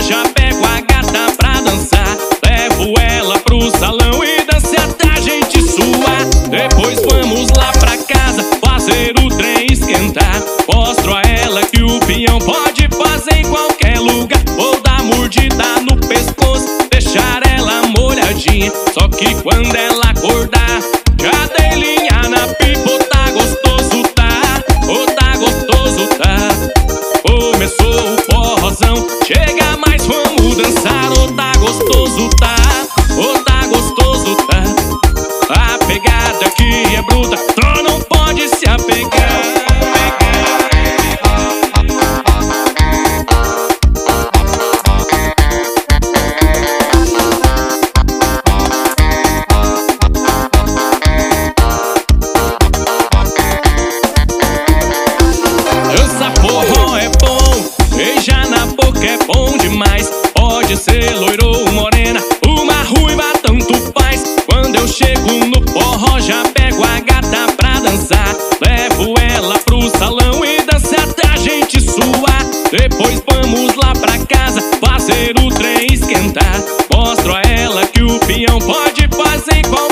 já pego a gata pra dançar. Levo ela pro salão e dança até a gente suar. Depois vamos lá pra casa fazer o trem esquentar. Mostro a ela que o peão pode fazer em qualquer lugar. Vou dar mordida no pescoço, deixar ela molhadinha. Só que quando ela acordar, já dei linha na pipa. Oh, tá gostoso, tá? Oh, tá gostoso, tá? Começou o forrozão, chega mais, vamos dançar. Oh, tá gostoso, tá? Oh, tá gostoso, tá? A pegada aqui é bruta, só não pode se apegar. Dança forró é bom, beijar na boca é bom demais. Pode ser loira ou morena, uma ruiva tanto faz. Quando eu chego no forró já pego a gata pra dançar. Levo ela pro salão e dança até a gente suar. Depois vamos lá pra casa fazer o trem esquentar. Mostro a ela que o peão pode fazer igual